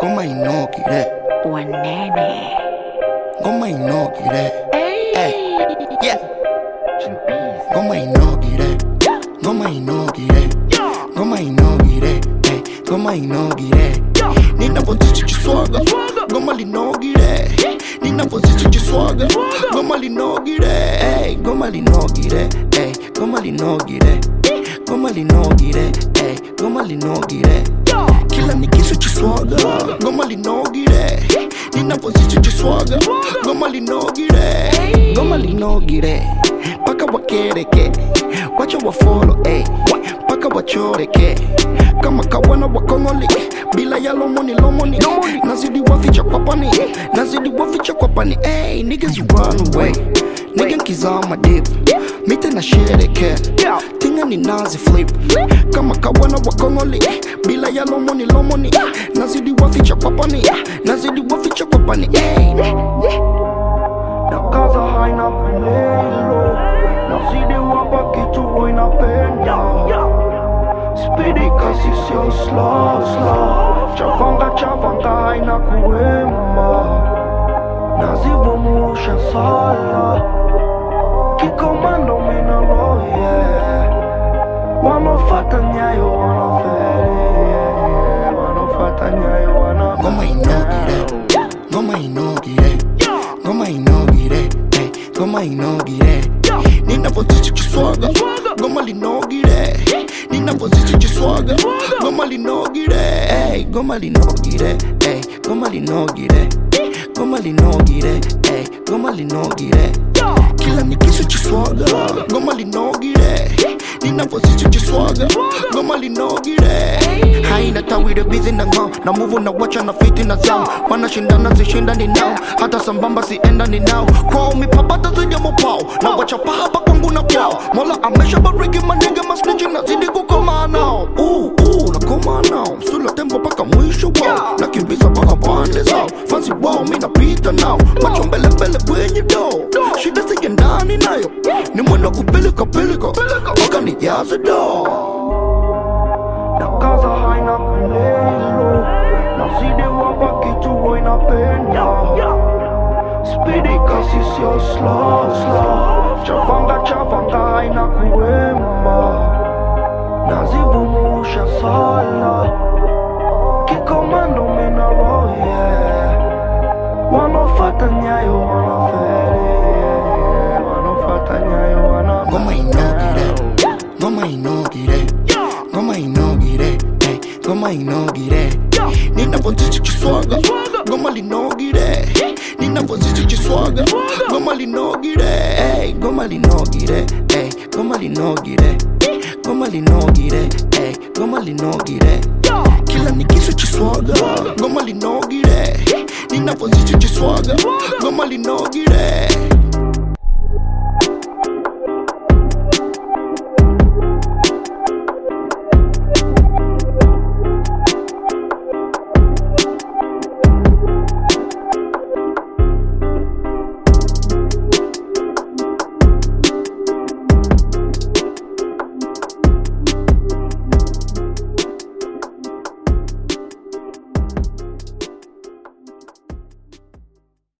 ngoma inogire Wanene. ngoma inogire Hey. yeah ngoma inogire ngoma inogire ngoma inogire ngoma inogire ninapozidi chiswaga ngoma linogire ninapozidi chiswaga ngoma linogire ngoma linogire ngoma linogire ngoma linogire ngoma linogire kila nikisu chiswaga ngoma linogire ninapozidi chiswaga ngoma linogire ngoma linogire paka wakereke wacha wafolo paka wachoreke kama kawana wakongoli bila ya lomoni nazidi waficha kwa pani nazidi waficha kwa pani niggas run away nigga nkizama deep mite na shereke tinga ni nazi flip kama kawana wakongoli bila ya lomoni nazidi waficha kwa pani nazidi waficha kwa pani nakaza haina kulelo nazidi wapa kitu wainapenda Speedy kasi sio slow Chavanga haina kuwema Nazivumusha sala Kikomando mina roye Wanofata nyayo wanafeli Wanofata nyayo wanafeli ngoma inogire ngoma inogire ngoma inogire ngoma inogire ninapozidi chiswaga ngoma linogire ninapozidi chiswaga ngoma linogire ngoma linogire ngoma linogire ngoma linogire ngoma linogire kila nikisu chiswaga ngoma linogire ninapozidi chiswaga ngoma linogire haina tawire busy na ngao na move na watcha na fiti na sound wanashindana zishindani nao hata sambamba siendani nao kwao mipapata zidi mopao na wacha pahapa kwangu na kwao mola amesha bariki manige masnitchi nazidi kukoma nao nakoma nao msula tembo paka mwisho wao nakimbiza paka pande zao fansi wao mina pita nao macho mbele kwenye doo shida sige ndani nayo ni mwendo kupilika paka nijaze doo Nakaza haina kulelo Nazidi wapa kitu wainapenda Speedy kasi sio slow Chavanga haina kuwema Nazivumusha sala Kikomando mina roye Wanofata nyayo wanafeli Wanofata nyayo wanafeli ngoma inogire ngoma inogire ngoma inogire ngoma inogire ninapozidi chiswaga ngoma linogire ninapozidi chiswaga ngoma linogire ngoma linogire ngoma linogire ngoma linogire ngoma linogire kila nikisu chiswaga ngoma linogire ninapozidi chiswaga ngoma linogire